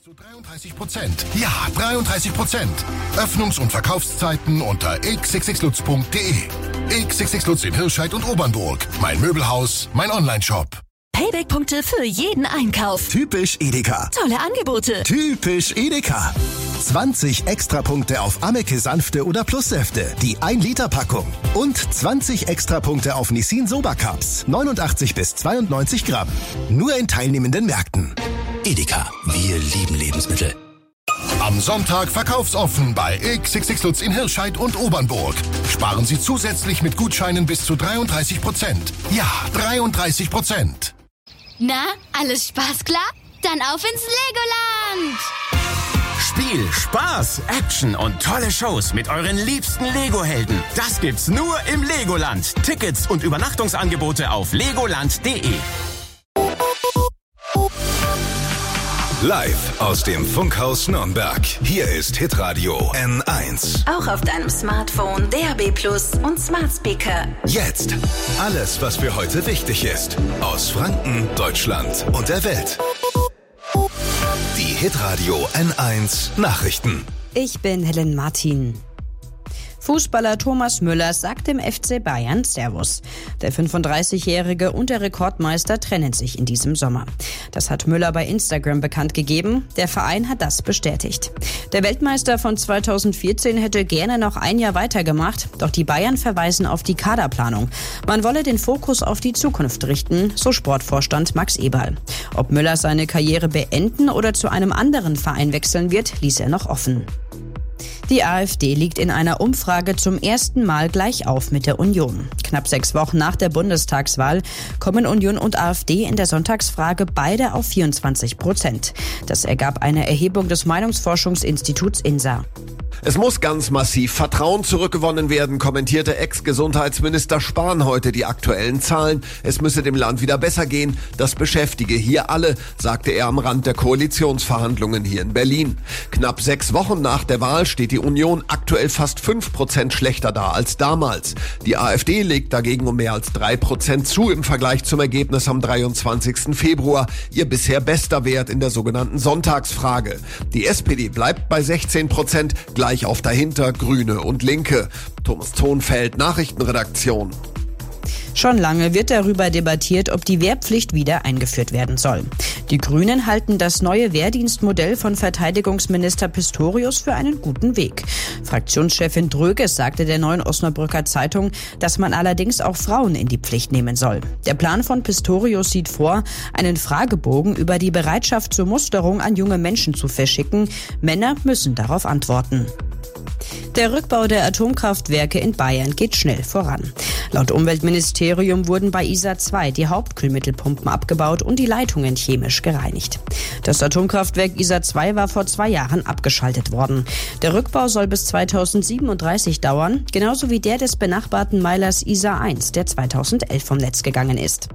zu 33%. Ja, 33%. Öffnungs- und Verkaufszeiten unter xxlutz.de. xxlutz in Hirscheid und Obernburg. Mein Möbelhaus, mein Onlineshop. Payback-Punkte für jeden Einkauf. Typisch Edeka. Tolle Angebote. Typisch Edeka. 20 Extrapunkte auf Ameke Sanfte oder Plussäfte, die 1-Liter-Packung. Und 20 Extrapunkte auf Nissin Soba Cups, 89 bis 92 Gramm. Nur in teilnehmenden Märkten. Edeka, wir lieben Lebensmittel. Am Sonntag verkaufsoffen bei xxlutz in Hirscheid und Obernburg. Sparen Sie zusätzlich mit Gutscheinen bis zu 33%. Ja, 33%. Na, alles Spaß klar? Dann auf ins Legoland! Spiel, Spaß, Action und tolle Shows mit euren liebsten Lego-Helden. Das gibt's nur im Legoland. Tickets und Übernachtungsangebote auf legoland.de. Live aus dem Funkhaus Nürnberg. Hier ist Hitradio N1. Auch auf deinem Smartphone, DAB+ und Smart Speaker. Jetzt alles, was für heute wichtig ist. Aus Franken, Deutschland und der Welt. Die Hitradio N1 Nachrichten. Ich bin Helen Martin. Fußballer Thomas Müller sagt dem FC Bayern Servus. Der 35-Jährige und der Rekordmeister trennen sich in diesem Sommer. Das hat Müller bei Instagram bekannt gegeben. Der Verein hat das bestätigt. Der Weltmeister von 2014 hätte gerne noch ein Jahr weitergemacht, doch die Bayern verweisen auf die Kaderplanung. Man wolle den Fokus auf die Zukunft richten, so Sportvorstand Max Eberl. Ob Müller seine Karriere beenden oder zu einem anderen Verein wechseln wird, ließ er noch offen. Die AfD liegt in einer Umfrage zum ersten Mal gleich auf mit der Union. Knapp 6 Wochen nach der Bundestagswahl kommen Union und AfD in der Sonntagsfrage beide auf 24%. Das ergab eine Erhebung des Meinungsforschungsinstituts INSA. Es muss ganz massiv Vertrauen zurückgewonnen werden, kommentierte Ex-Gesundheitsminister Spahn heute die aktuellen Zahlen. Es müsse dem Land wieder besser gehen. Das beschäftige hier alle, sagte er am Rand der Koalitionsverhandlungen hier in Berlin. Knapp 6 Wochen nach der Wahl steht die Union aktuell fast 5% schlechter da als damals. Die AfD legt dagegen um mehr als 3% zu im Vergleich zum Ergebnis am 23. Februar. Ihr bisher bester Wert in der sogenannten Sonntagsfrage. Die SPD bleibt bei 16%, gleich auf dahinter Grüne und Linke. Thomas Thonfeld, Nachrichtenredaktion. Schon lange wird darüber debattiert, ob die Wehrpflicht wieder eingeführt werden soll. Die Grünen halten das neue Wehrdienstmodell von Verteidigungsminister Pistorius für einen guten Weg. Fraktionschefin Dröges sagte der Neuen Osnabrücker Zeitung, dass man allerdings auch Frauen in die Pflicht nehmen soll. Der Plan von Pistorius sieht vor, einen Fragebogen über die Bereitschaft zur Musterung an junge Menschen zu verschicken. Männer müssen darauf antworten. Der Rückbau der Atomkraftwerke in Bayern geht schnell voran. Laut Umweltministerium wurden bei Isar 2 die Hauptkühlmittelpumpen abgebaut und die Leitungen chemisch gereinigt. Das Atomkraftwerk Isar 2 war vor 2 Jahren abgeschaltet worden. Der Rückbau soll bis 2037 dauern, genauso wie der des benachbarten Meilers Isar 1, der 2011 vom Netz gegangen ist.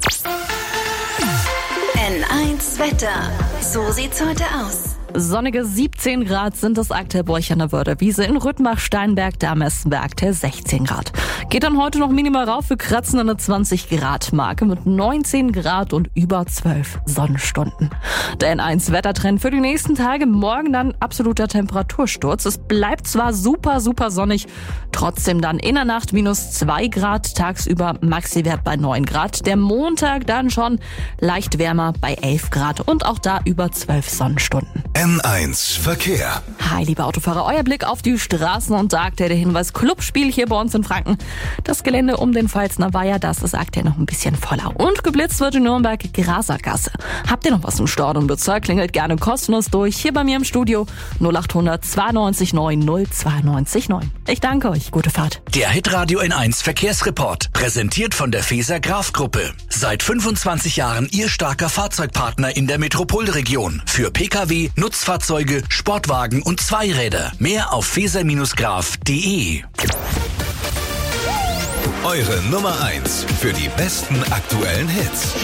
N1 Wetter. So sieht's heute aus. Sonnige 17 Grad sind es aktuell bei euch an der Wörderwiese. In Rüttmach, Steinberg, da messen wir aktuell 16 Grad. Geht dann heute noch minimal rauf, wir kratzen an der 20 Grad Marke mit 19 Grad und über 12 Sonnenstunden. Der N1 Wettertrend für die nächsten Tage. Morgen dann absoluter Temperatursturz. Es bleibt zwar super sonnig, trotzdem dann in der Nacht minus 2 Grad, tagsüber Maxiwert bei 9 Grad. Der Montag dann schon leicht wärmer bei 11 Grad und auch da über 12 Sonnenstunden. N1 Verkehr. Hi, liebe Autofahrer, euer Blick auf die Straßen und da aktuell der Hinweis Clubspiel hier bei uns in Franken. Das Gelände um den Pfalzner Weiher, das ist aktuell noch ein bisschen voller. Und geblitzt wird in Nürnberg Grasergasse. Habt ihr noch was im Staudenbezirk? Klingelt gerne kostenlos durch. Hier bei mir im Studio 0800 92 9 092 9. Ich danke euch. Gute Fahrt. Der Hitradio N1 Verkehrsreport. Präsentiert von der Feser Graf Gruppe. Seit 25 Jahren Ihr starker Fahrzeugpartner in der Metropolregion. Für Pkw, Nutzfahrzeuge, Sportwagen und Zweiräder. Mehr auf feser-graf.de. Eure Nummer 1 für die besten aktuellen Hits.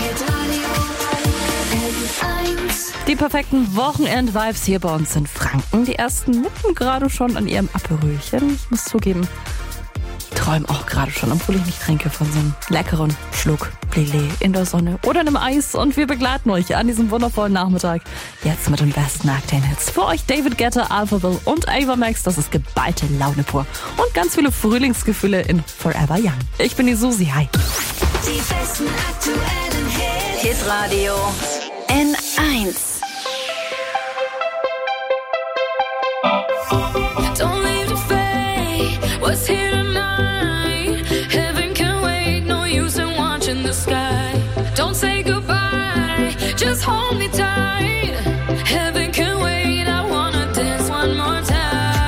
Die perfekten Wochenend-Vibes hier bei uns in Franken. Die ersten nippen gerade schon an ihrem Aperölchen. Ich muss zugeben, träume auch gerade schon, obwohl ich nicht trinke, von so einem leckeren Schluck Lillet in der Sonne oder einem Eis. Und wir begleiten euch an diesem wundervollen Nachmittag jetzt mit den besten Aktuellen-Hits. Für euch David Guetta, Alphaville und Ava Max. Das ist geballte Laune pur. Und ganz viele Frühlingsgefühle in Forever Young. Ich bin die Susi. Hi. Die besten aktuellen Hits. Hitradio N1. Don't leave the fate. What's here tonight? Heaven can wait. No use in watching the sky. Don't say goodbye. Just hold me tight. Heaven can wait. I wanna dance one more time.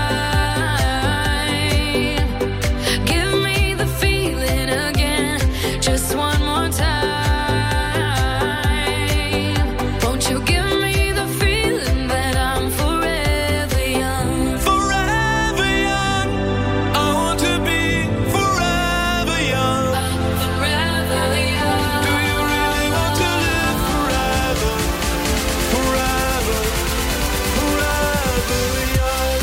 Give me the feeling again. Just one more time. Won't you give me the feeling that I'm forever young? Forever young. I want to be forever young. Forever young. Do you really want to live forever? Forever, forever young.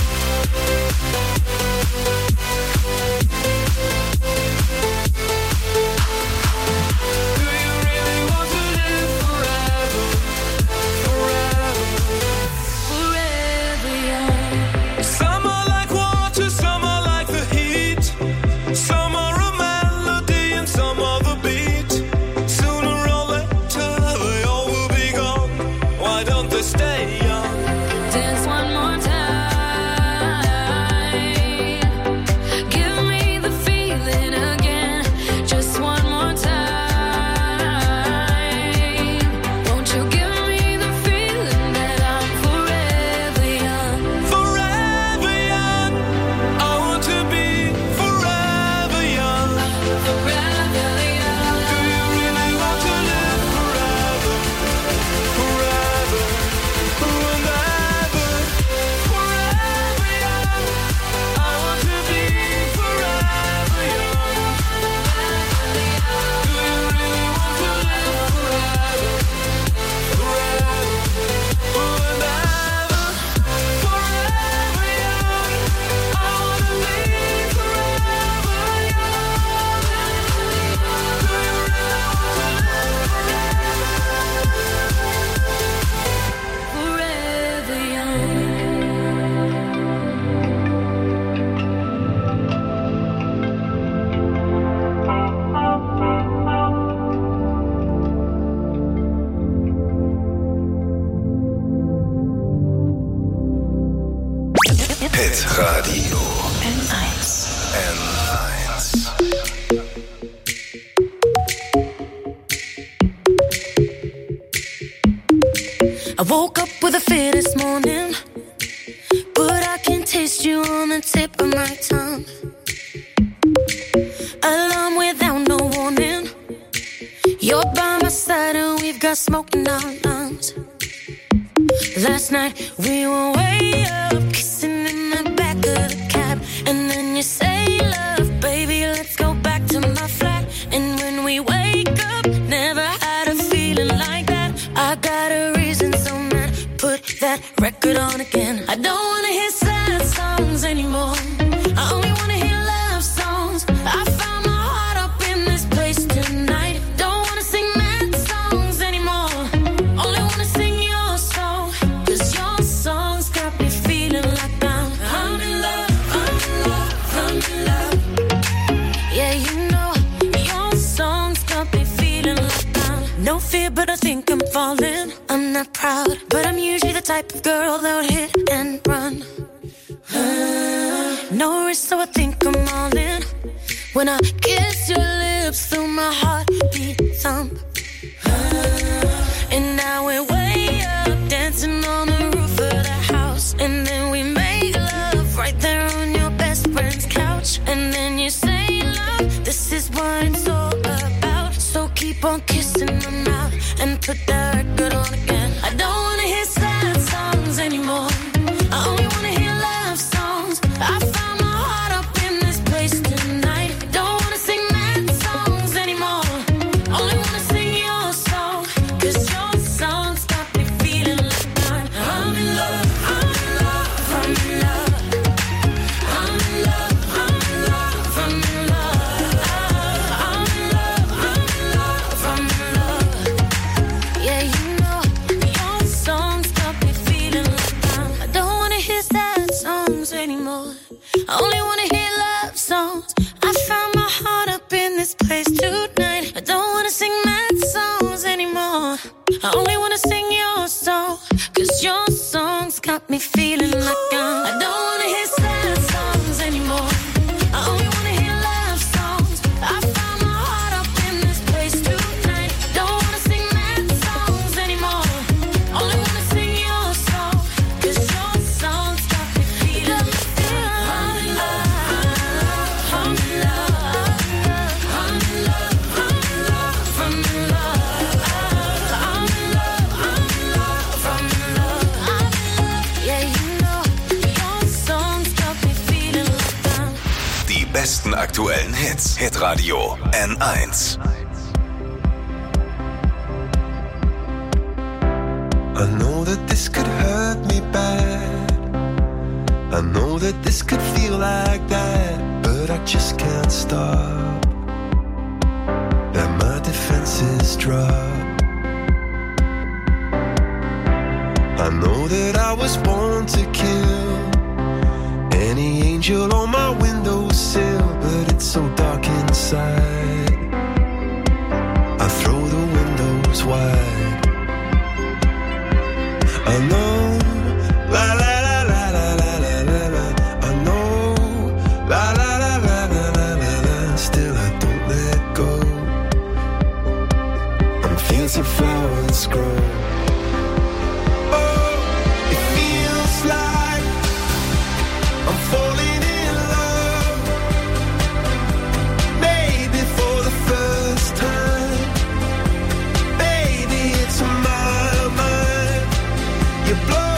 Do you really want to live forever? Forever. Forever young. Some are like water, some are like the heat. Some are a melody and some are the beat. Sooner or later they all will be gone. Why don't they stay young? Dance one more time. Give me the feeling again. Just one more time. Won't you give me the feeling that I'm forever young? Forever young. I want to be forever young. Forever young. Do you really want to live forever? Forever, forever, forever young. I want to be forever young. Do you really want to live forever? Forever, forever, forever young. I want to be forever young. Do you really want to live Forever young. Hit Radio N1. N1. I woke up with a fear this morning, but I can taste you on the tip of my tongue. Alarm without no warning. You're by my side and we've got smoke in our lungs. Last night we were way up, kissing in the back of the cab, and then you say, love, baby, let's go back to my flat. And when we wake up, never had a feeling like that. I got a reason, so mad, put that record on again. I don't wanna hear sad songs anymore. I only wanna hear love songs. I found my heart up in this place tonight. Don't wanna sing mad songs anymore. Only wanna sing your song. 'Cause your songs got me feeling like I'm in love, I'm in love, I'm in love. Yeah, you know, your songs got me feeling like no fear, but I think I'm falling. I'm not proud, but I'm usually the type of girl that would hit and run. No risk, so I think I'm all in. When I kiss your lips, feel my heartbeat thump. And now we're way up, dancing on the roof of the house. And then we make love right there on your best friend's couch. And then you say, love, this is what it's all about. So keep on kissing my mouth and put that record on again. I don't wanna hear sad songs anymore. I only wanna hear love songs. I found my heart up in this place tonight. Don't wanna sing mad songs anymore. Only wanna sing your song. 'Cause your songs got me feeling like I'm in love, I'm in love, I'm in love. I'm in love, I'm in love, I'm in love. I only wanna hear love songs. I found my heart up in this place tonight. I don't wanna sing mad songs anymore. I only wanna sing your song, 'cause your songs got me feeling like I don't wanna hear sad songs anymore. I only wanna hear love songs. I found my heart up in this place tonight. I don't wanna sing mad songs anymore. Only wanna sing your song, 'cause your songs got me feeling like I'm in love, I'm in love, I'm in love, I'm in love, I'm in love, I'm in love, I'm in love, I'm in love, I'm in love. Yeah, you know, your songs got me feeling like I'm. Die besten aktuellen Hits. Hitradio N1. I know that this could hurt me bad. I know that this could feel like that, but I just can't stop. And my defenses drop. I know that I was born to kill any angel on my windowsill, but it's so dark inside. I throw the windows wide. I know, la la la la la la la la la. I know, la la la la la la la la. Still I don't let go. And fields of flowers grow. Oh, it feels like I'm falling in love. Maybe for the first time. Baby, it's my mind. You blow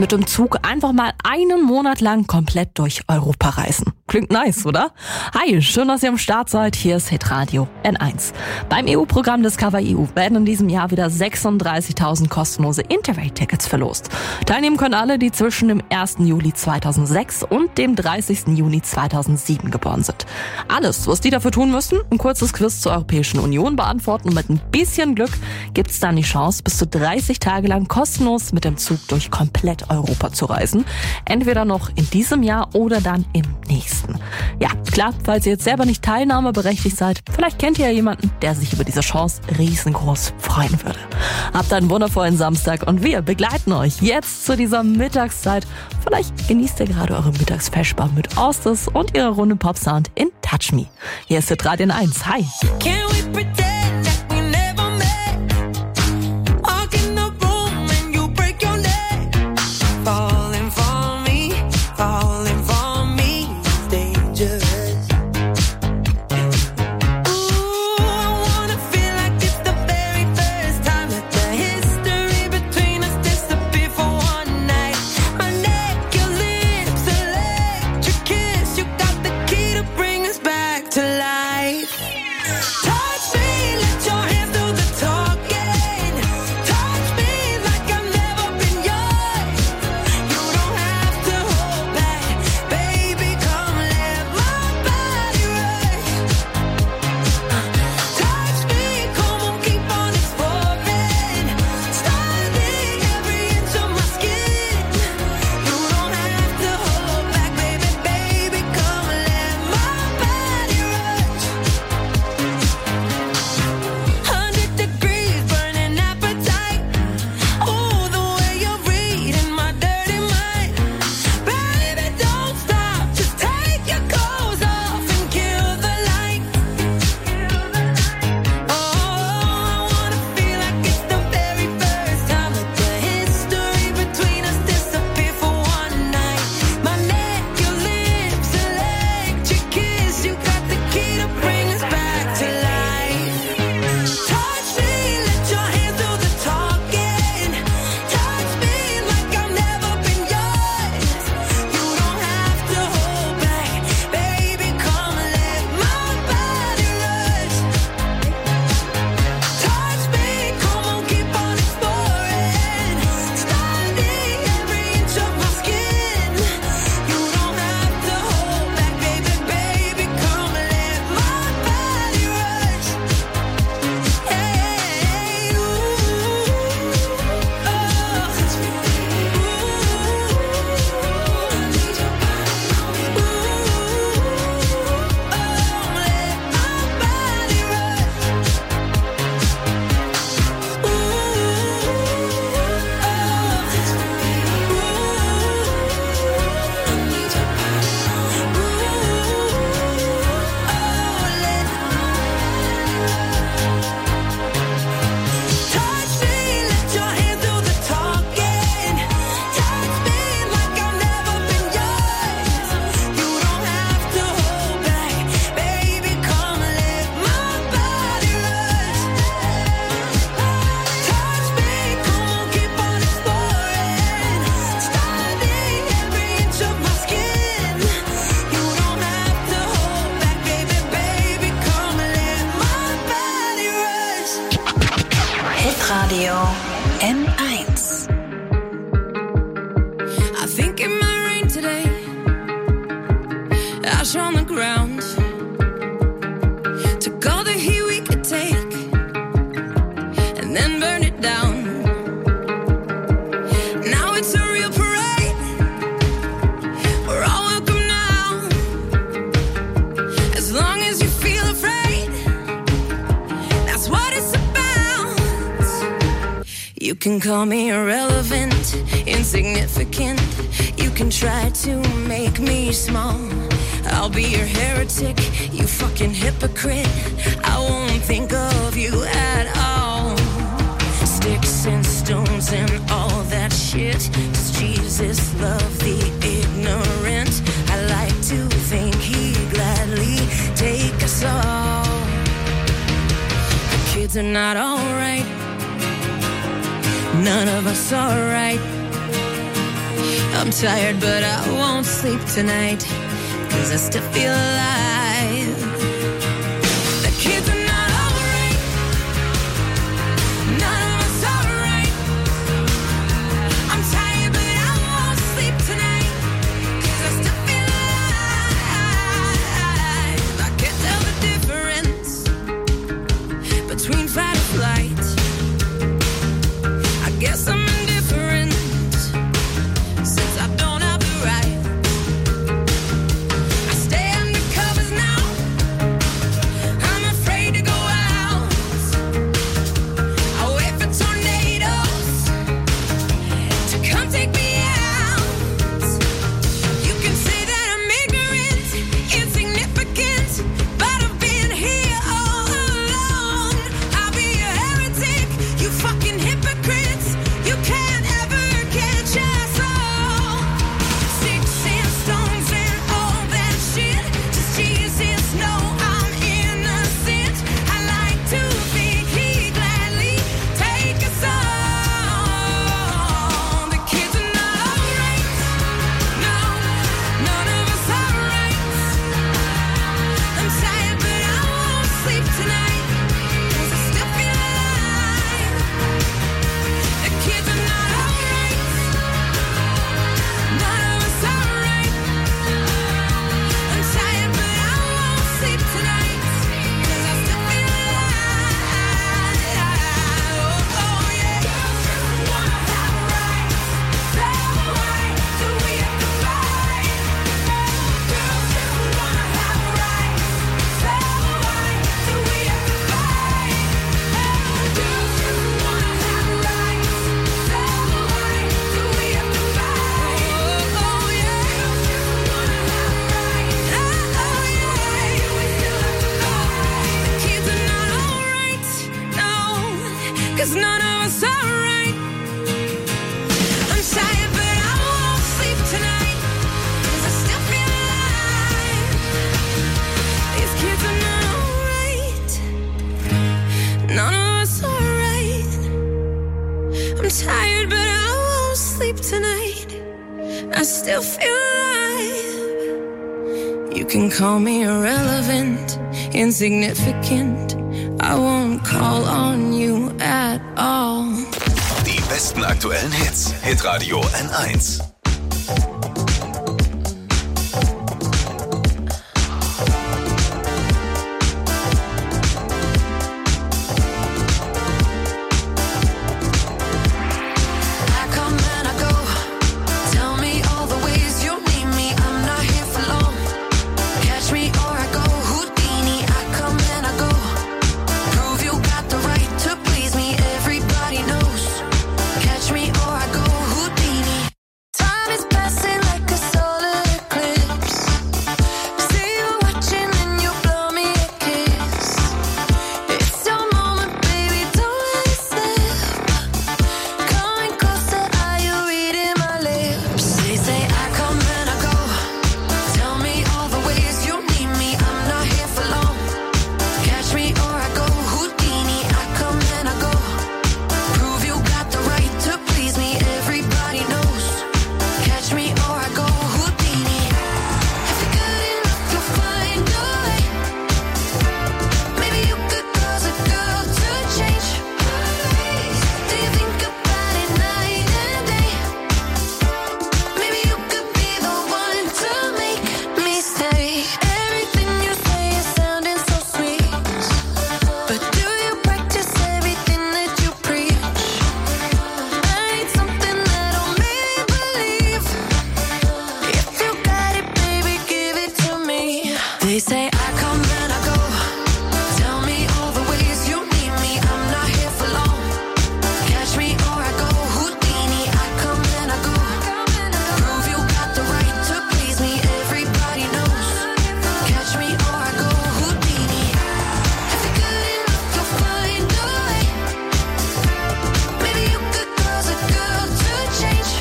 mit dem Zug einfach mal einen Monat lang komplett durch Europa reisen. Klingt nice, oder? Hi, schön, dass ihr am Start seid. Hier ist Hitradio N1. Beim EU-Programm Discover EU werden in diesem Jahr wieder 36.000 kostenlose Interrail-Tickets verlost. Teilnehmen können alle, die zwischen dem 1. Juli 2006 und dem 30. Juni 2007 geboren sind. Alles, was die dafür tun müssen, ein kurzes Quiz zur Europäischen Union beantworten und mit ein bisschen Glück gibt's dann die Chance, bis zu 30 Tage lang kostenlos mit dem Zug durch komplett Europa zu reisen. Entweder noch in diesem Jahr oder dann im nächsten. Ja, klar, falls ihr jetzt selber nicht teilnahmeberechtigt seid, vielleicht kennt ihr ja jemanden, der sich über diese Chance riesengroß freuen würde. Habt einen wundervollen Samstag und wir begleiten euch jetzt zu dieser Mittagszeit. Vielleicht genießt ihr gerade eure Mittagsfeschbar mit Ostis und ihrer Runde Popsound in Touch Me. Hier ist Hitradio N1. Hi! Hitradio N1. I think it might rain today. Ash on the ground. Took all the heat we could take and then burn it down. Now it's a real parade. We're all welcome now. As long as you feel afraid, that's what it's about. You can call me irrelevant, insignificant. You can try to make me small. I'll be your heretic, you fucking hypocrite. I won't think of you at all. Sticks and stones and all that shit. Does Jesus love the ignorant? I like to think he'd gladly take us all. The kids are not alright. None of us are right. I'm tired, but I won't sleep tonight, 'cause I still feel alive. The kids are not alright. None of us are right. I'm tired, but I won't sleep tonight, 'cause I still feel alive. I can't tell the difference between fight or flight. I guess I'm indifferent, since I don't have the right. I stay under covers now. I'm afraid to go out. I wait for tornadoes to come take me out. You can say that I'm ignorant, insignificant, but I've been here all along. I'll be a heretic, you fucking hypocrites. You can't ever catch us all. Sticks and stones and all that shit. Just Jesus, no, I'm innocent. I like to think he'd gladly take us all. The kids are not alright. No, none of us are right. I'm tired, but I won't sleep tonight, 'cause I still feel alive. The kids are not alright. None of us are right. I'm tired, but I won't sleep tonight, 'cause I still feel alive. Oh yeah. Girls just wanna have rights. So why do we have to fight? Girls just wanna have rights. So why do we have to fight? Girls just wanna have rights. So why do we have to fight? Oh yeah. Girls just wanna have rights. Oh yeah. We still have to fight. The kids are not alright. No, 'cause none of us are right. I'm tired, but I won't sleep tonight, 'cause I still feel alive. These kids are not alright. None of us are right. I'm tired, but I won't sleep tonight. I still feel alive. You can call me irrelevant, insignificant. I won't call on you at all. Die besten aktuellen Hits. Hitradio N1. I come and I go. Tell me all the ways you need me. I'm not here for long. Catch me or I go Houdini. I come and I go. Prove you got the right to please me. Everybody knows. Catch me or I go Houdini. Time is passing like a solar eclipse. See you watching and you blow me a kiss. It's your moment, baby, don't let it slip. Coming closer, are you reading my lips? They say I come and I go. Tell me all the ways you need me. I'm not here for long. Catch me or I go Houdini. I come and I go. Prove you got the right to please me. Everybody knows. Catch me or I go Houdini. If you're good enough, you'll find a way. Maybe you could cause a girl to change. Do you think about it night and day? Maybe you could be the one to make me stay. Everything you say is sounding so sweet, but do you practice everything that you preach? I need something that'll make me believe. If you got it, baby, give it to me. They say I come and I go. Tell me all the ways you need me. I'm not here for long. Catch me or I go Houdini. I come and I go. Prove you got the right to please me. Everybody knows. Catch me or I go Houdini. If you're good enough, you'll find a way. Maybe you could cause a girl to change.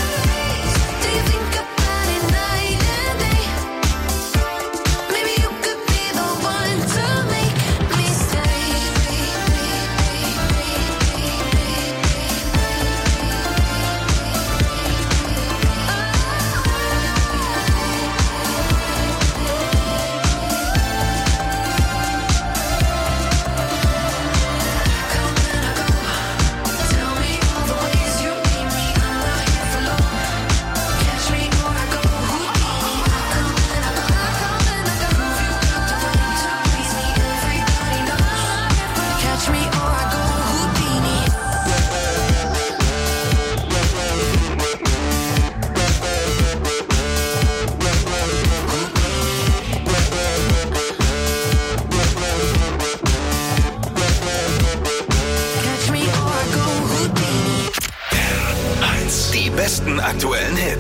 Do you think about it night and day? Maybe you could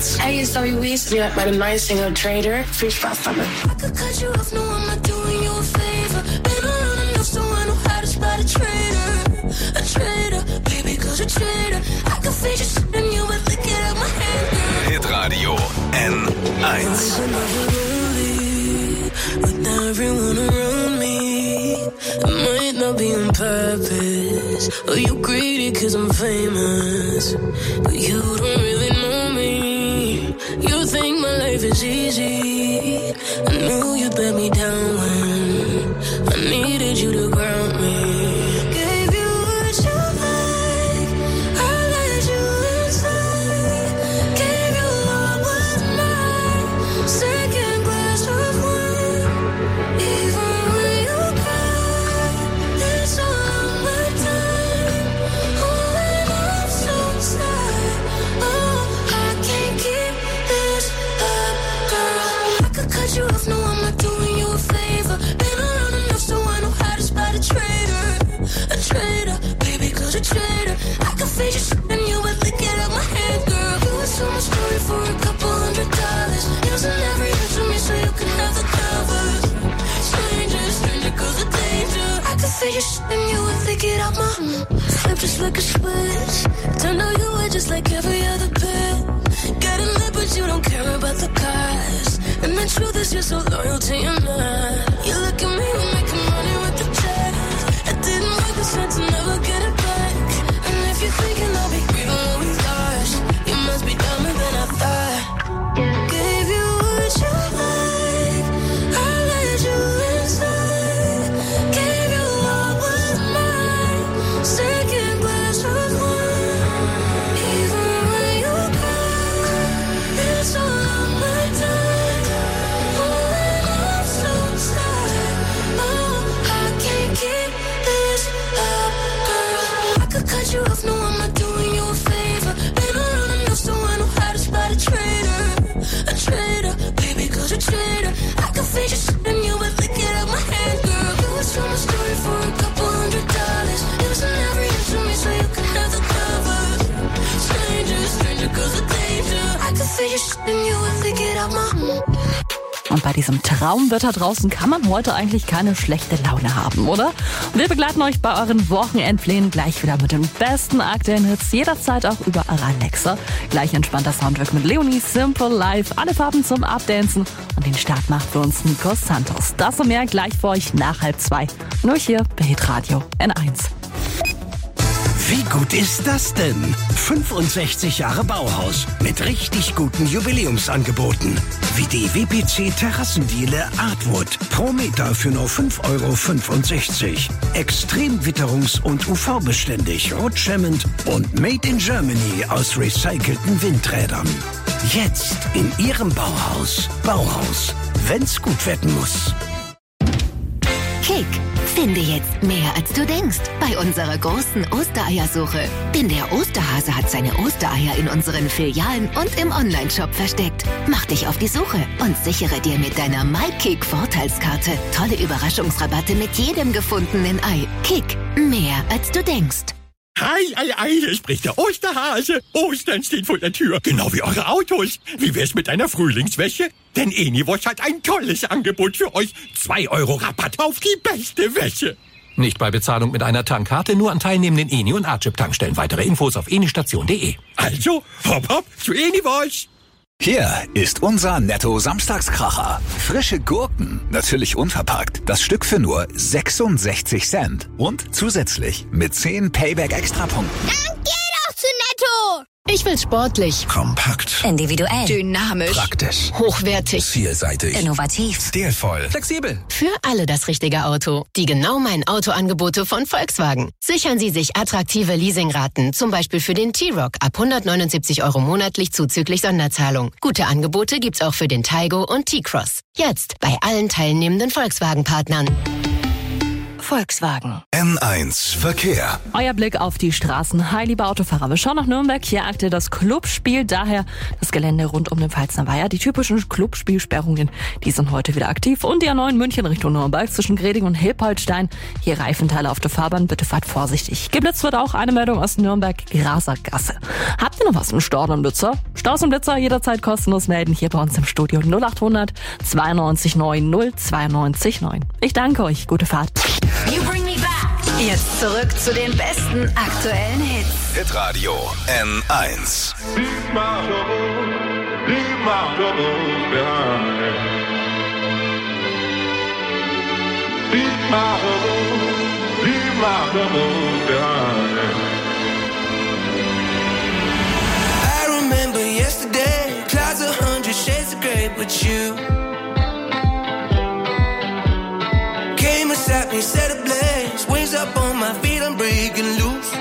Hits. Hey, it's Zoe Wees. You're by the nice singer Trader. Viel Spaß damit. I could cut you off, no, I'm not doing you a favor. Been around enough, so I know how to spot a traitor, baby, cause a traitor. I can feel you shitting you with lick it out my hand. Hitradio N1. With everyone around me, it might not be on purpose, or you greedy cause I'm famous, but you don't really know me. You think my life is easy. I knew you'd let me down when I needed you to ground me. Gave you what you like, I let you inside. Gave you all was mine, second glass of wine. Even when you cry, it's all my time. Holding on so tight, oh, I can't keep this up, girl. I could cut you off, no, I'm not doing you a favor. Been around enough, so I know how to spot a traitor, baby, cause a traitor. I can feel you shitting you with lick it out my hand, girl. You would tell my story for $200. Using every inch of me so you can have the covers. Stranger, cause of danger. I can feel you shitting you with lick it out my flip just like a switch. Turned out you were just like every other bit. Getting lit, but you don't care about the cars. And the truth is you're so loyal to your man. You look at me, we're making money with the check. It didn't work, it's sad to never get it back. And if you're thinking I'll be grieving what we lost, you must be dumber than I thought. Gave you what you like, I let you inside. Gave you all was mine, second glass of wine. Even when you cry, it's all my time. Holding on so tight, oh, I can't keep this up, girl. I could cut you off, no, I'm not doing you a favor. Been around enough, so I know how to spot a traitor, baby, cause a traitor. I can feel you shitting you with lick it out my hand, girl. You would tell my story for $200. Using every inch of me so you can have the covers. Stranger, cause of danger. I can feel you shitting you with lick it out my Und bei diesem Traumwetter draußen kann man heute eigentlich keine schlechte Laune haben, oder? Wir begleiten euch bei euren Wochenendplänen gleich wieder mit den besten aktuellen Hits, jederzeit auch über eure Alexa. Gleich entspannter Soundtrack mit Leonie, Simple Life, alle Farben zum Updancen und den Start macht für uns Nico Santos. Das und mehr gleich für euch nach 1:30. Nur hier bei Hitradio N1. Wie gut ist das denn? 65 Jahre Bauhaus mit richtig guten Jubiläumsangeboten. Wie die WPC Terrassendiele Artwood. Pro Meter für nur 5,65 €. Extrem witterungs- und UV-beständig, rutschhemmend und made in Germany aus recycelten Windrädern. Jetzt in Ihrem Bauhaus. Bauhaus, wenn's gut werden muss. Kick. Finde jetzt mehr, als du denkst, bei unserer großen Ostereiersuche. Denn der Osterhase hat seine Ostereier in unseren Filialen und im Onlineshop versteckt. Mach dich auf die Suche und sichere dir mit deiner MyKick-Vorteilskarte tolle Überraschungsrabatte mit jedem gefundenen Ei. Kick, mehr, als du denkst. Ei, hier spricht der Osterhase. Ostern steht vor der Tür, genau wie eure Autos. Wie wär's mit einer Frühlingswäsche? Denn Eniwasch hat ein tolles Angebot für euch. 2 € Rabatt auf die beste Wäsche. Nicht bei Bezahlung mit einer Tankkarte, nur an teilnehmenden Eni- und Archip-Tankstellen. Weitere Infos auf enistation.de. Also, hopp zu Eniwasch. Hier ist unser Netto-Samstagskracher. Frische Gurken, natürlich unverpackt. Das Stück für nur 66 Cent. Und zusätzlich mit 10 Payback-Extrapunkten. Dann geh doch zu Netto! Ich will sportlich, kompakt, individuell, dynamisch, praktisch, hochwertig, vielseitig, innovativ, stilvoll, flexibel. Für alle das richtige Auto. Die genau mein Autoangebote von Volkswagen. Sichern Sie sich attraktive Leasingraten, zum Beispiel für den T-Roc ab 179 € monatlich zuzüglich Sonderzahlung. Gute Angebote gibt's auch für den Taygo und T-Cross. Jetzt bei allen teilnehmenden Volkswagen-Partnern. Volkswagen. N1 Verkehr. Euer Blick auf die Straßen. Hi, liebe Autofahrer. Wir schauen nach Nürnberg. Hier aktuell das Clubspiel. Daher das Gelände rund um den Pfalzner Weiher. Die typischen Clubspielsperrungen, die sind heute wieder aktiv. Und die A9 München Richtung Nürnberg zwischen Greding und Hilpoltstein. Hier Reifenteile auf der Fahrbahn. Bitte fahrt vorsichtig. Geblitzt wird auch eine Meldung aus Nürnberg. Grasergasse. Habt ihr noch was im Stau und Blitzer? Staus und Blitzer jederzeit kostenlos melden. Hier bei uns im Studio 0800 92 9 092 9. Ich danke euch. Gute Fahrt. You bring me back. Jetzt zurück zu den besten aktuellen Hits. Hitradio N1. Leave my troubles behind. Leave my troubles behind. I remember yesterday, clouds 100 shades of grey, but you came beside me, set ablaze, wings up on my feet, I'm breaking loose.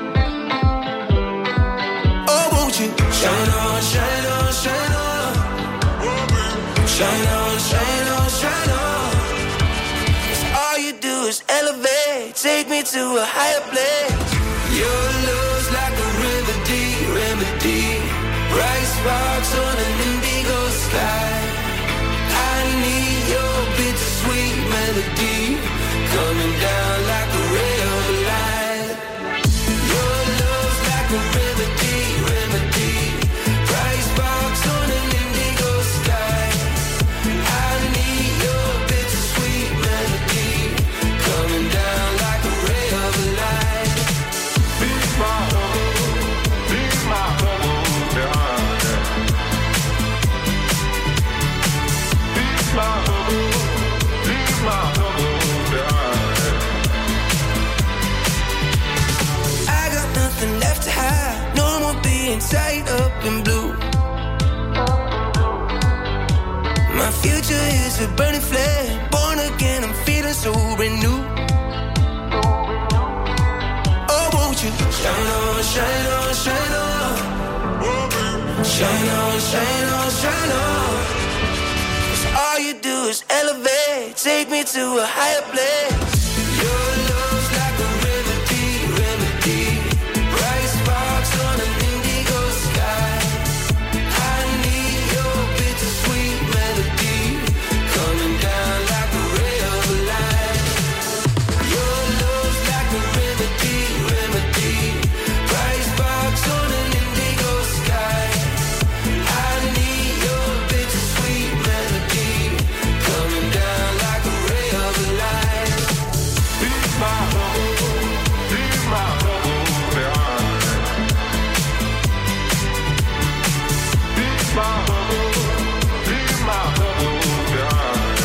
Oh, won't you shine on, shine on, shine on, shine on, shine on, shine on. 'Cause all you do is elevate, take me to a higher place. Your love's like a remedy, remedy. Bright sparks on an indigo sky. I need your bittersweet melody coming down like a ray of light. Your love's like a remedy, remedy. Bright sparks on an indigo sky. I need your bittersweet melody coming down like a ray of light. Leave my troubles behind. Leave my troubles behind. I got nothing left to hide, no more being tied up in blue. My future is a burning flame, born again, I'm feeling so renewed. Oh, won't you shine on, shine on, shine on. Shine on, shine on, shine on. 'Cause all you do is elevate, take me to a higher place. Your love's like a remedy, remedy. Bright sparks on an indigo sky. I need your bittersweet melody coming down like a ray of light. Your love's like a remedy, remedy. Bright sparks on an indigo sky. I need your bittersweet melody coming down like a ray of light. Leave my troubles behind. Leave my troubles behind.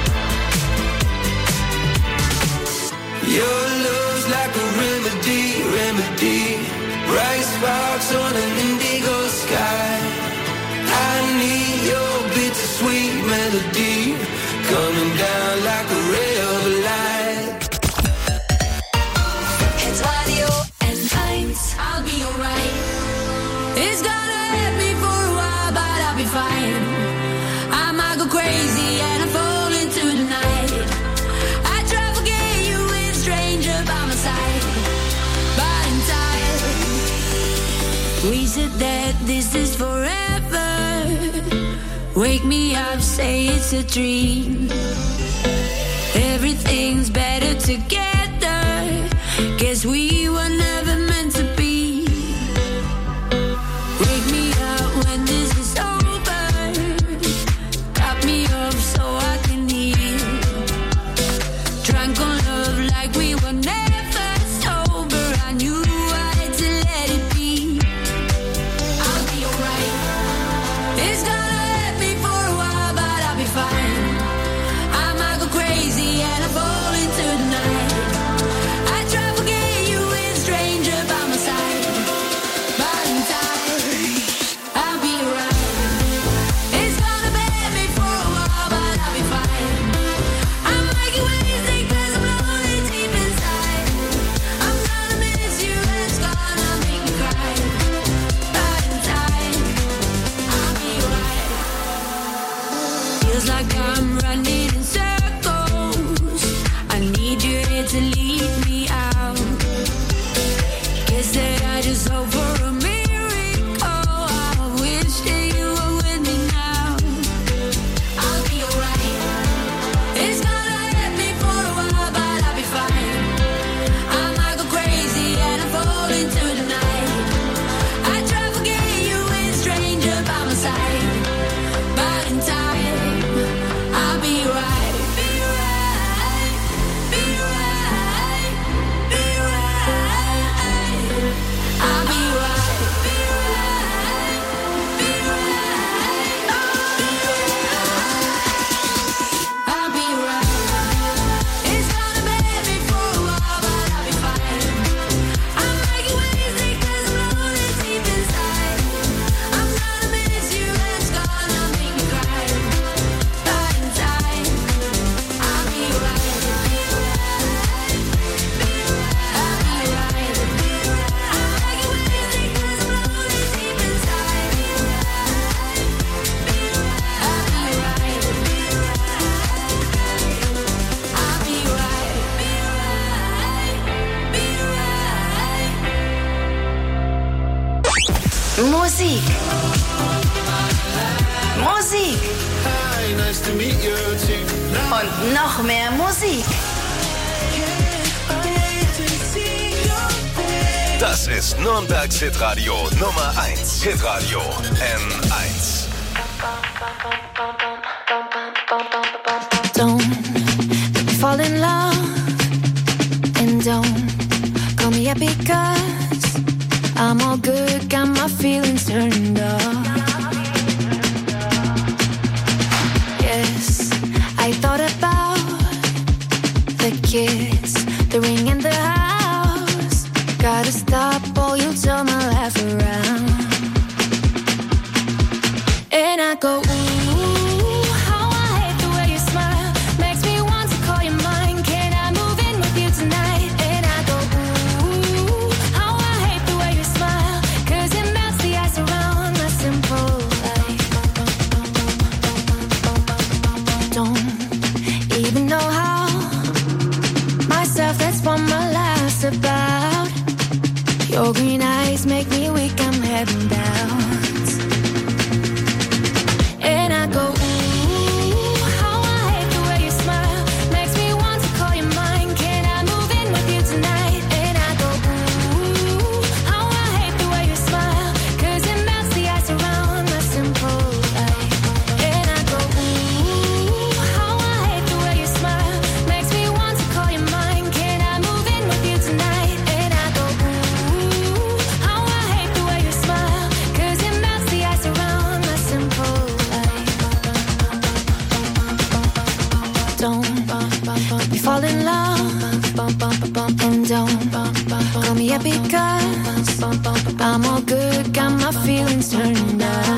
Your love's like a remedy, remedy. Bright sparks on an indigo sky. I need your bittersweet melody coming down like a ray of light. It's Radio N1. I'll be alright. It's gonna hit me for a while, but I'll be fine. I might go crazy and I fall into the night. I try to forget you with a stranger by my side, but in time we said that this is forever. Wake me up, say it's a dream. Everything's better together. Guess we were never meant to be. Wake me up when this is over. Cut me off so I can heal. Drunk on love like we were never sober. I knew I had to let it be. I'll be alright. It's gonna hurt me for a while, but I'll be fine. I might go crazy and I fall into the night. to meet you too. Und noch mehr Musik. Das ist Nürnbergs Hitradio Nummer 1. Hitradio N1. Don't fall in love and don't call me up because I'm all good, got my feelings turned up. Yes, I thought about the kiss, the ring and the house. Gotta stop or you'll turn my life around. And I go, ooh, how I hate the way you smile. Makes me want to call you mine. Can I move in with you tonight? And I go, ooh, how I hate the way you smile. 'Cause it melts the ice around my simple life. Don't even know how. Myself, that's what my life's about. Your green eyes make me weak, I'm heading down. And I go, ooh, how I hate the way you smile. Makes me want to call you mine. Can I move in with you tonight? And I go, ooh, how I hate the way you smile. 'Cause it melts the ice around my simple life. And I go, ooh, how I hate the way you smile. Makes me want to call you mine. Can I move in with you tonight? And I go, ooh, how I hate the way you smile. 'Cause it melts the ice around my simple life. Don't we fall in love and don't call me up because I'm all good, got my feelings turned up.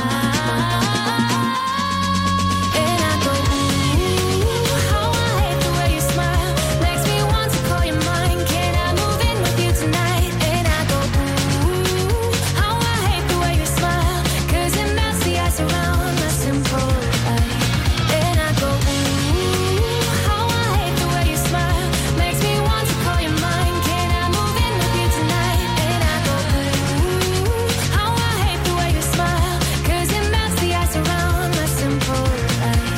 And I go, ooh, how I hate the way you smile. Makes me want to call you mine. Can I move in with you tonight? And I go, ooh, how I hate the way you smile. 'Cause it melts the ice around my simple life. And I go, ooh, how I hate the way you smile. Makes me want to call you mine. Can I move in with you tonight? And I go, ooh, how I hate the way you smile. 'Cause it melts the ice around my simple life.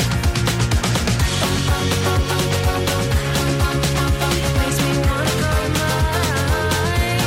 Makes me wanna call you mine.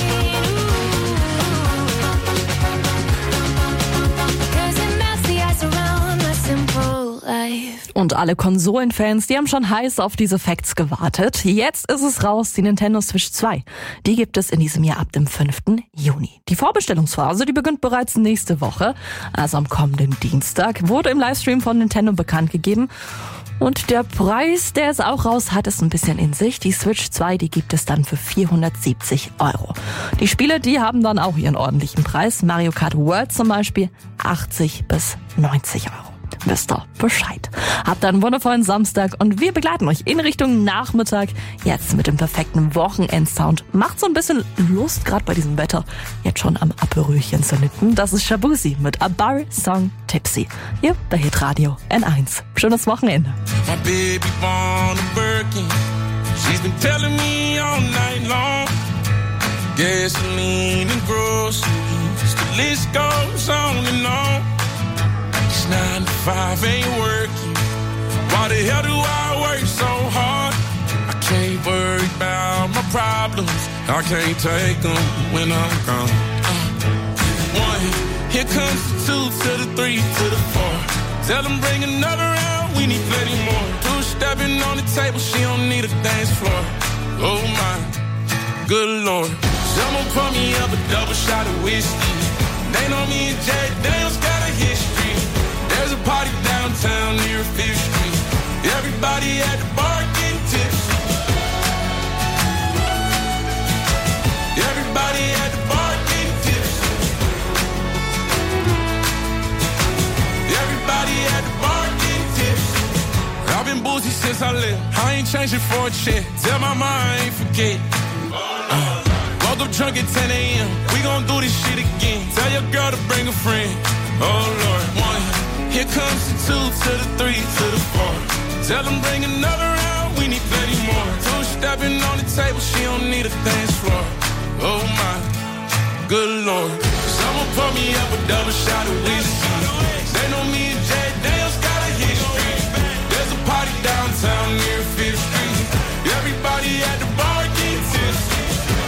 'Cause it melts the ice around my simple life. Und alle Konsolenfans, die haben schon heiß auf diese Facts gewartet. Jetzt ist es raus, die Nintendo Switch 2. Die gibt es in diesem Jahr ab dem 5. Juni. Die Vorbestellungsphase, die beginnt bereits nächste Woche. Also am kommenden Dienstag wurde im Livestream von Nintendo bekannt gegeben. Und der Preis, der ist auch raus, hat es ein bisschen in sich. Die Switch 2, die gibt es dann für 470 €. Die Spiele, die haben dann auch ihren ordentlichen Preis. Mario Kart World zum Beispiel 80 bis 90 €. Wisst ihr Bescheid. Habt einen wundervollen Samstag und wir begleiten euch in Richtung Nachmittag. Jetzt mit dem perfekten Wochenendsound. Macht so ein bisschen Lust, gerade bei diesem Wetter. Jetzt schon am Aperölchen zu nippen. Das ist Shabuzi mit A Bar Song Tipsy. Hier bei Hitradio N1. Schönes Wochenende. My baby born a Birkin. She's been telling me all night long. Gasoline and groceries. The list goes on and on. 9 to 5 ain't working. Why the hell do I work so hard? I can't worry about my problems. I can't take them when I'm gone. 1, here comes the 2 to the 3 to the 4. Tell them bring another round, we need plenty more. 2 stepping on the table, she don't need a dance floor. Oh my, good Lord. Someone pour me up a double shot of whiskey. They know me and Jay Daniels got a history. There's a party downtown near 5th Street. Everybody at the bar getting tipsy. Everybody at the bar getting tipsy. Everybody at the bar getting tipsy. I've been boozy since I left. I ain't changing for a check. Tell my mom I ain't forget. Woke up drunk at 10 a.m. We gon' do this shit again. Tell your girl to bring a friend. Oh Lord, 1. Here comes the 2 to the 3 to the 4. Tell them bring another round, we need plenty more. 2 stepping on the table, she don't need a dance floor. Oh my, good Lord. Someone pour me up a double shot of whiskey. They know me and Jay Daniels got a history. downtown near 5th Street. Everybody at the bar getting tipsy.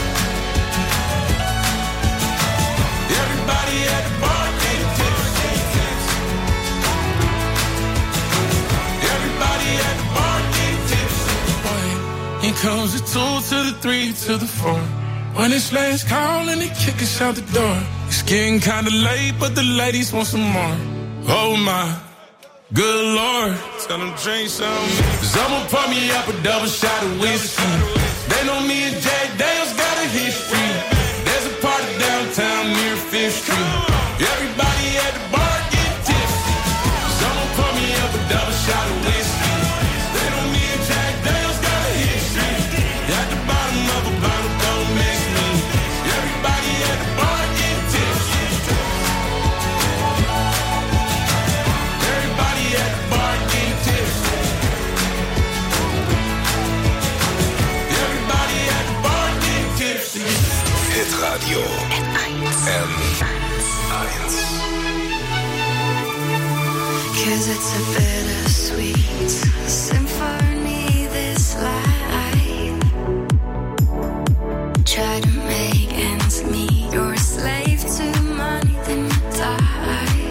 Everybody at the bar getting tipsy. Everybody at the bar getting tipsy. Here comes the 2 to the 3 to the 4. When it's last call and they kick us out the door. It's getting kinda late, but the ladies want some more. Oh my, good Lord. Tell them drink some. Someone pour me up a double shot of whiskey. They know me and Jack Daniels got a history. There's a party downtown near 5th Street. Everybody at the bar get tipsy. Someone pour me up a double shot of whiskey. They know me and Jack Daniels got a history. At the bottom of a bottle, don't miss me. Everybody at the bar get tipsy. Everybody at the bar get tipsy. Everybody at the bar get tipsy. Hitradio N1. 'Cause it's a bittersweet symphony, this life. Try to make ends meet. You're a slave to money, then you die.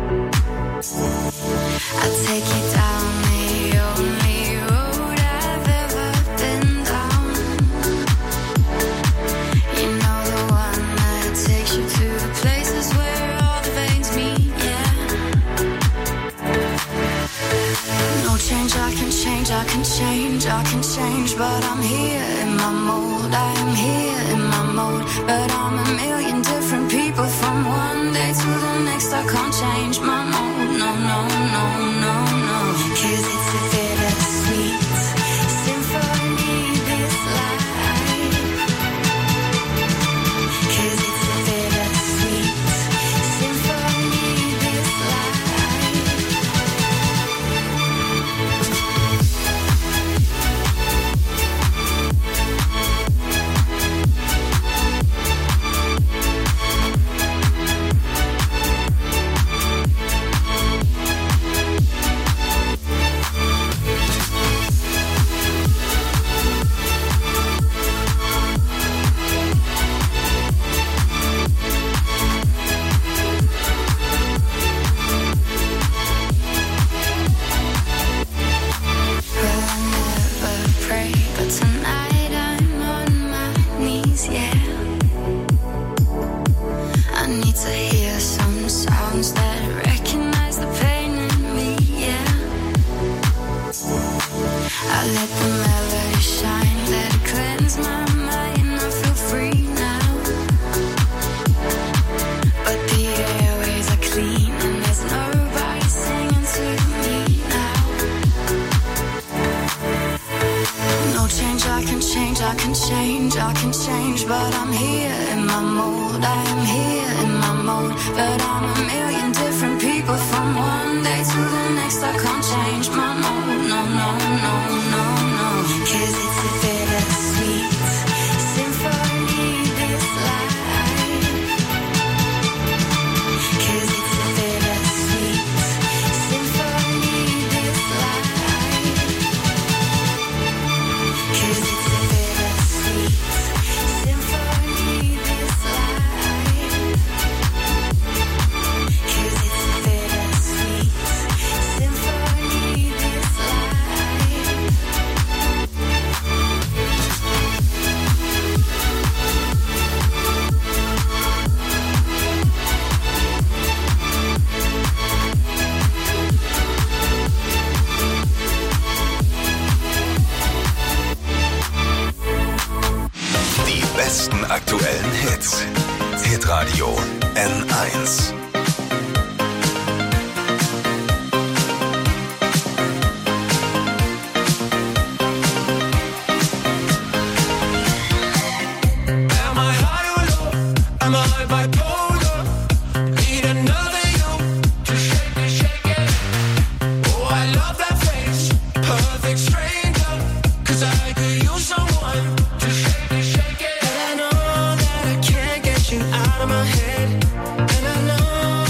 I'll take you down the only road I've ever been down. You know, the one that takes you to the places where all the veins meet, yeah. No change, I can change, I can change, I can change, but I'm here in my mold. I am here in my mode, but I'm a million different people from one day to the next. I can't change my mode, no, no, no, no, no. 'Cause it's a bittersweet symphony, this life. 'Cause it's a bittersweet symphony, this life. Aktuellen Hits. Hitradio N1.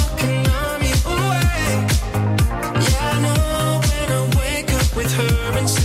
Her and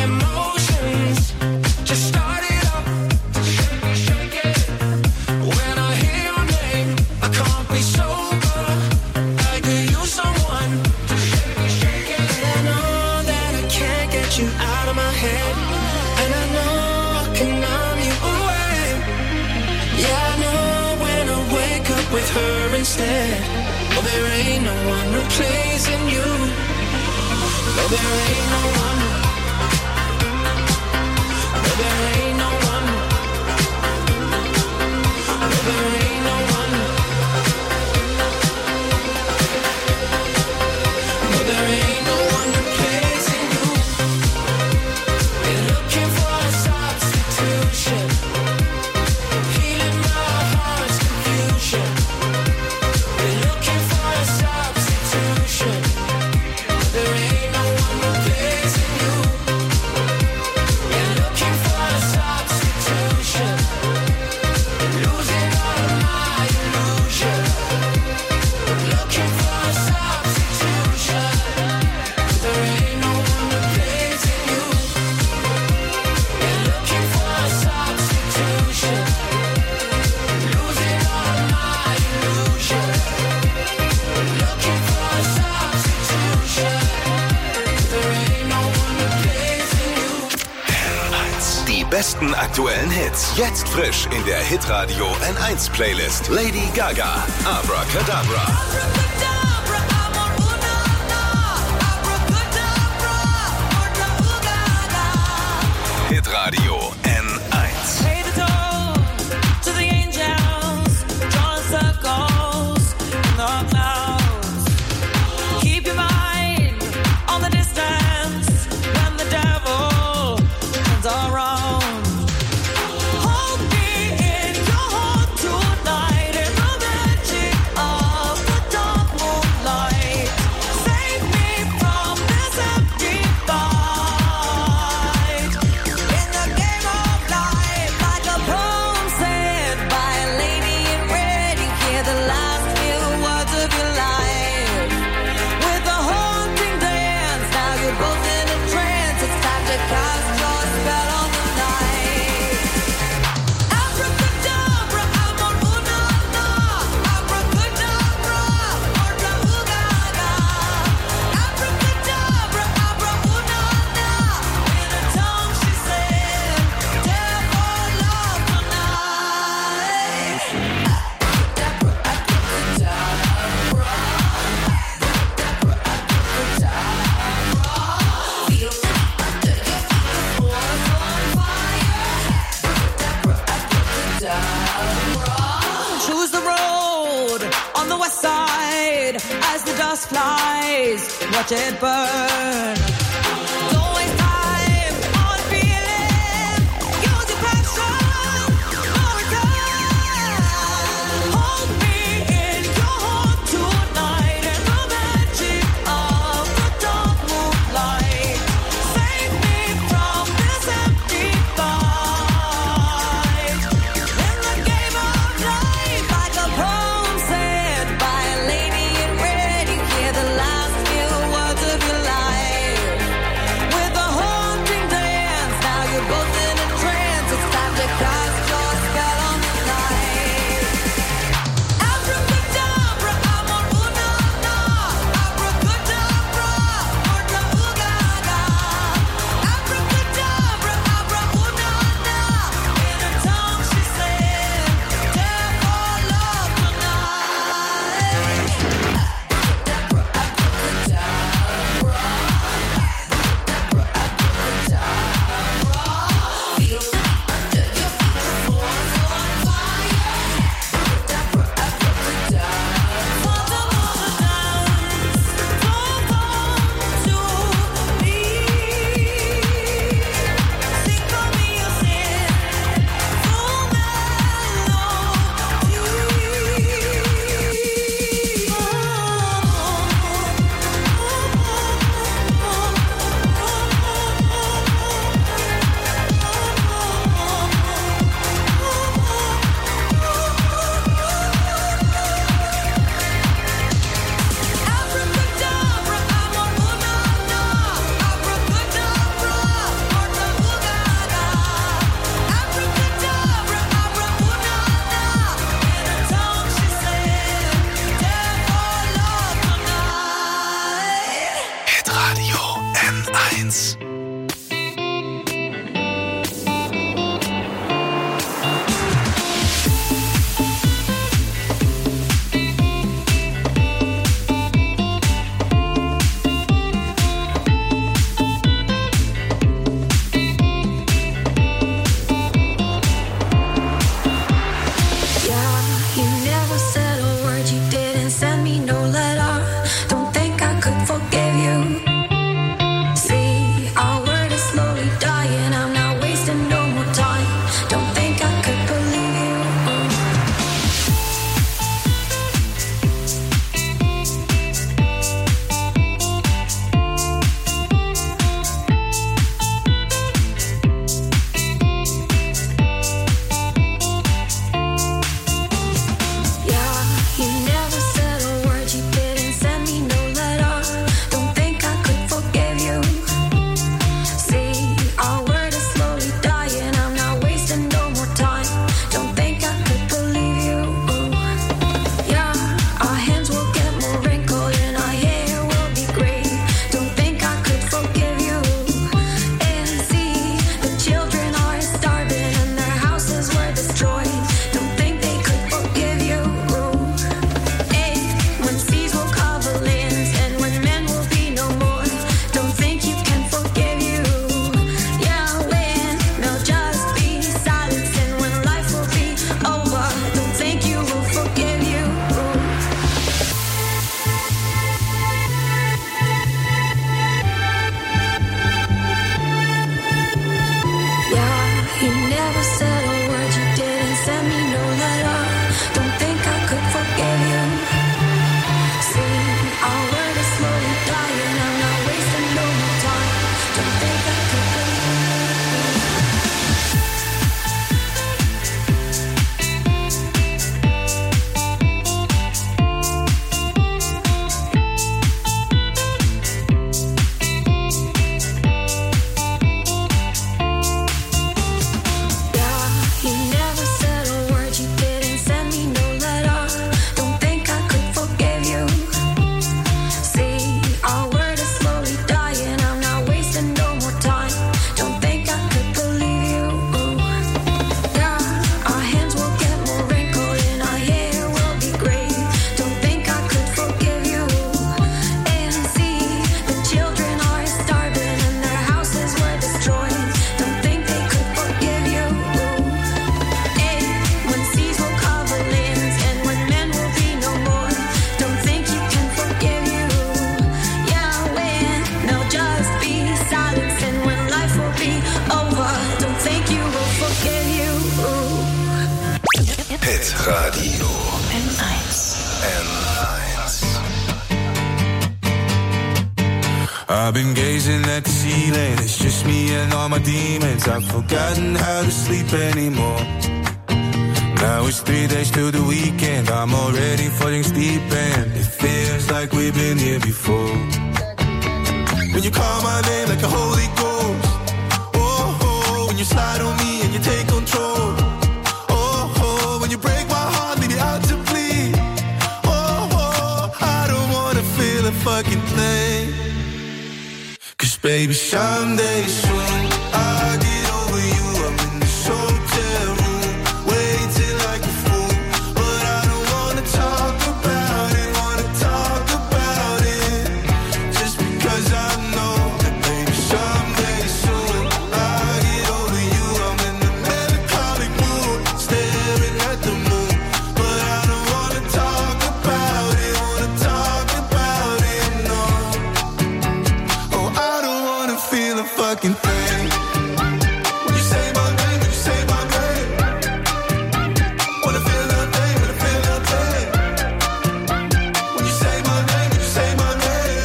emotions just started up. When I hear your name, I can't be sober. I could use someone. And I know that I can't get you out of my head. And I know I can numb you away. Yeah, I know when I wake up with her instead. Oh, there ain't no one replacing you. No, there ain't no one. No, there ain't no one. No, there ain't no one. No, there ain't no one replacing you. We're looking for a substitution. Healing my heart's confusion. We're looking for a substitution. There ain't no one replacing you. We're looking for a substitution. Losing all of my illusion. Looking for a substitution. There ain't no one replacing you. We're looking for a substitution. Losing all of my illusion. Looking for a substitution. There ain't no one replacing you. N1. Die besten aktuellen Hits. Jetzt frisch in der Hitradio N1 Playlist. Lady Gaga, Abracadabra. Hitradio N1. Pay the toll to the angels, drawing circles in the clouds. Keep your mind on the distance when the devil turns around. Hold me in your heart tonight in the magic of the dark moonlight. Save me from this empty fight. In the game of life, like a poem said by a lady in red, you hear the last few words of your life. With a haunting dance, now you're both in a trance. It's time to cast your spell on the night. Abracadabra, amor, una, na. Abracadabra, orda, ugaga. Abracadabra, abra, una, na. In a tongue she said, devil love tonight. Choose the road on the west side as the dust flies. Watch it burn. Don't waste time on feeling. Use your passion. No return. Hold me in your heart tonight in the magic of the dark moonlight. Save me from this empty fight. In the game of life, like a poem said by a lady in red, you hear the last few words of your life. Hitradio N1. I've been gazing at the ceiling, it's just me and all my demons. I've forgotten how to sleep anymore. Now it's 3 days till the weekend, I'm already falling deep and it feels like we've been here before. When you call my name like a Holy Ghost, oh, oh, when you slide on me and you take control, oh, oh, when you break my heart, leave me out to bleed, oh, oh, I don't wanna feel a fucking thing. Cause baby, someday soon I'll get over you. I'm in this hotel room, waiting like a fool, but I don't wanna talk about it, just because I know that baby, someday soon I'll get over you. I'm in the melancholic mood, staring at the moon, but I don't wanna talk about it, no. Oh, I don't wanna feel a fucking thing. When you say my name, when you say my name, wanna feel nothing, wanna feel nothing. When you say my name, when you say my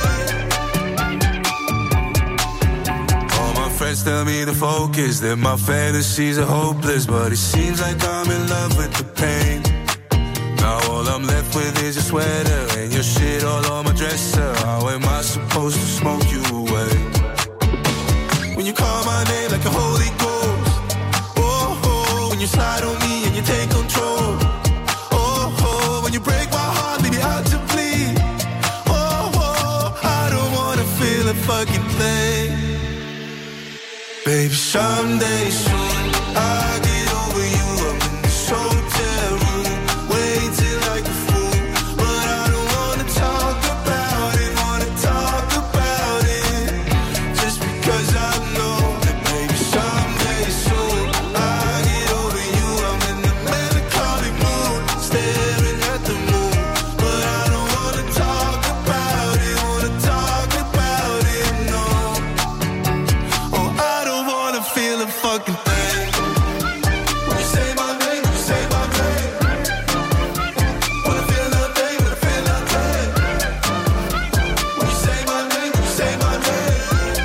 name. All my friends tell me to focus, that my fantasies are hopeless, but it seems like I'm in love with the pain. Now all I'm left with is your sweater and your shit all on my dresser. How am I supposed to smoke you away? When you call my name like a Holy Ghost, oh, oh, when you slide on me and you take control, oh, oh, when you break my heart, leave me out to bleed, oh, oh, I don't wanna feel a fucking thing. Baby, someday soon I'll get over you. I'm in this hotel room, waiting like a fool, but I don't wanna talk about it, just because I know that baby, someday soon I'll get over you. I'm in the melancholic mood, staring at the moon, but I don't wanna talk about it, no. Oh, I don't wanna feel a fucking thing. When you say my name, when you say my name, wanna feel nothing, wanna feel nothing. When you say my name, when you say my name.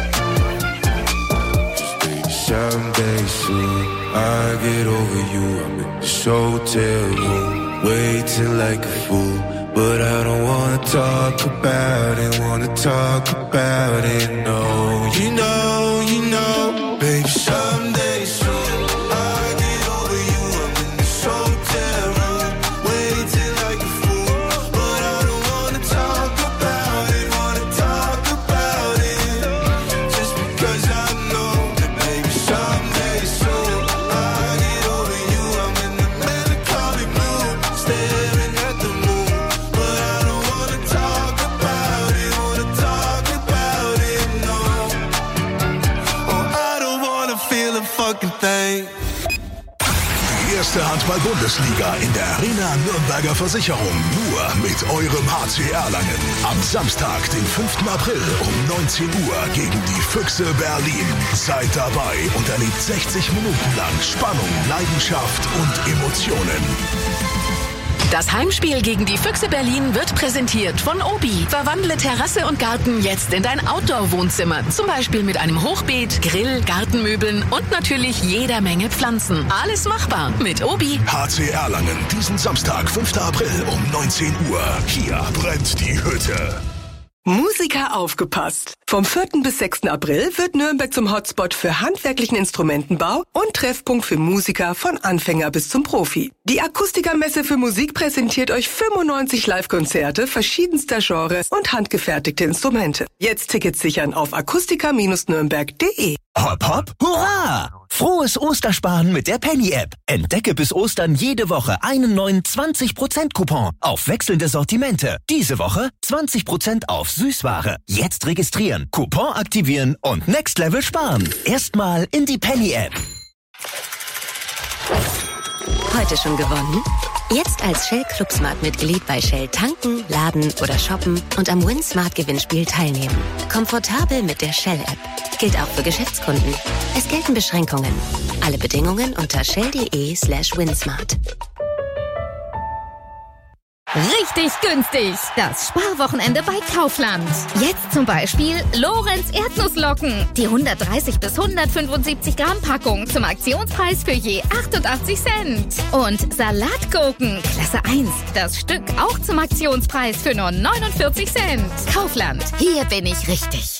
Just baby, someday soon I'll get over you. I'm in this hotel room, waiting like a fool, but I don't wanna talk about it, no. You know, baby, someday soon I'll get over you. I'm in this hotel room, waiting like a fool, but I don't wanna talk about it, just because I know that baby, someday soon I'll get over you. I'm in the melancholic mood, staring at the moon, but I don't wanna talk about it, no. Oh, I don't wanna feel a fucking thing. Die erste Handball-Bundesliga in der Arena Nürnberger Versicherung. Nur mit eurem HC Erlangen. Am Samstag, den 5. April um 19 Uhr gegen die Füchse Berlin. Seid dabei und erlebt 60 Minuten lang Spannung, Leidenschaft und Emotionen. Das Heimspiel gegen die Füchse Berlin wird präsentiert von Obi. Verwandle Terrasse und Garten jetzt in dein Outdoor-Wohnzimmer. Zum Beispiel mit einem Hochbeet, Grill, Gartenmöbeln und natürlich jeder Menge Pflanzen. Alles machbar mit Obi. HC Erlangen, diesen Samstag, 5. April um 19 Uhr. Hier brennt die Hütte. Musiker aufgepasst! Vom 4. bis 6. April wird Nürnberg zum Hotspot für handwerklichen Instrumentenbau und Treffpunkt für Musiker von Anfänger bis zum Profi. Die Akustikermesse für Musik präsentiert euch 95 Live-Konzerte verschiedenster Genres und handgefertigte Instrumente. Jetzt Tickets sichern auf akustiker-nürnberg.de. Hopp, hopp, hurra! Frohes Ostersparen mit der Penny-App. Entdecke bis Ostern jede Woche einen neuen 20%-Coupon auf wechselnde Sortimente. Diese Woche 20% auf Süßware. Jetzt registrieren, Coupon aktivieren und Next Level sparen. Erstmal in die Penny-App. Heute schon gewonnen? Jetzt als Shell Club Smart Mitglied bei Shell tanken, laden oder shoppen und am Win Smart Gewinnspiel teilnehmen. Komfortabel mit der Shell App. Gilt auch für Geschäftskunden. Es gelten Beschränkungen. Alle Bedingungen unter shell.de/winsmart. Richtig günstig. Das Sparwochenende bei Kaufland. Jetzt zum Beispiel Lorenz Erdnusslocken. Die 130 bis 175 Gramm Packung zum Aktionspreis für je 88 Cent. Und Salatgurken, Klasse 1. Das Stück auch zum Aktionspreis für nur 49 Cent. Kaufland. Hier bin ich richtig.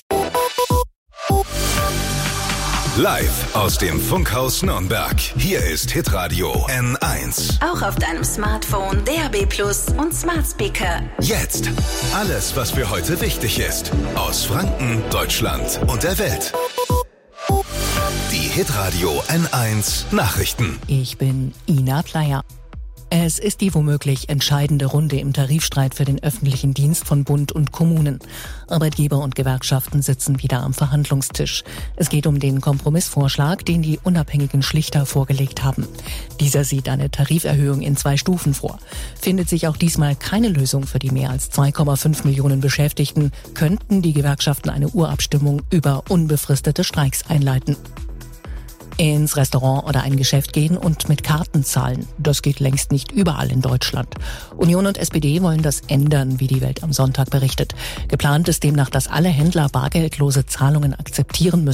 Live aus dem Funkhaus Nürnberg. Hier ist Hitradio N1. Auch auf deinem Smartphone, DAB+ und Smart Speaker. Jetzt alles, was für heute wichtig ist. Aus Franken, Deutschland und der Welt. Die Hitradio N1 Nachrichten. Ich bin Ina Pleyer. Es ist die womöglich entscheidende Runde im Tarifstreit für den öffentlichen Dienst von Bund und Kommunen. Arbeitgeber und Gewerkschaften sitzen wieder am Verhandlungstisch. Es geht um den Kompromissvorschlag, den die unabhängigen Schlichter vorgelegt haben. Dieser sieht eine Tariferhöhung in 2 Stufen vor. Findet sich auch diesmal keine Lösung für die mehr als 2,5 Millionen Beschäftigten, könnten die Gewerkschaften eine Urabstimmung über unbefristete Streiks einleiten. Ins Restaurant oder ein Geschäft gehen und mit Karten zahlen. Das geht längst nicht überall in Deutschland. Union und SPD wollen das ändern, wie die Welt am Sonntag berichtet. Geplant ist demnach, dass alle Händler bargeldlose Zahlungen akzeptieren müssen.